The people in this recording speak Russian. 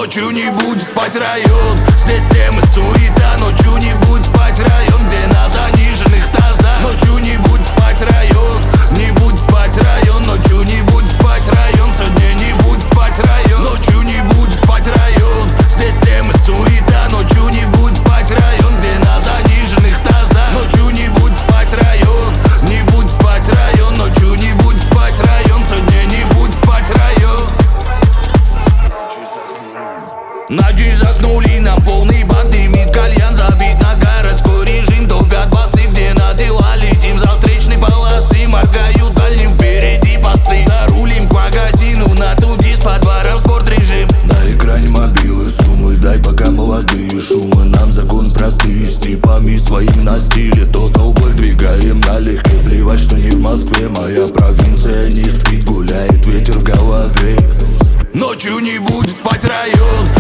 Ночью не будет спать район. Здесь темы суета. Ночью не будет спать район, где на заниженных тазах. Ночью не будет спать район. Не будет спать район. Ночью не будет спать район. Сегодня не будет спать район. Ночью не будет спать район. Здесь темы суета. Ночью не будет спать район, где на заниженных тазах. Ночью не будет спать район. Не будет спать район. Ночью не будет спать район. Сегодня не будет спать район. Ночи загнули нам полный бак, дымит кальян, забит на городской режим. Долго басы, где на дела летим за встречной полосы. Моргают дальним, впереди посты. Зарулим к магазину, на туге с подваром спортрежим. На экране мобилы суммы, дай пока молодые шумы. Нам закон простые, с типами своим на стиле. Total Boy двигаем налегке, плевать, что не в Москве. Моя провинция не спит, гуляет ветер в голове. Ночью не будет спать район.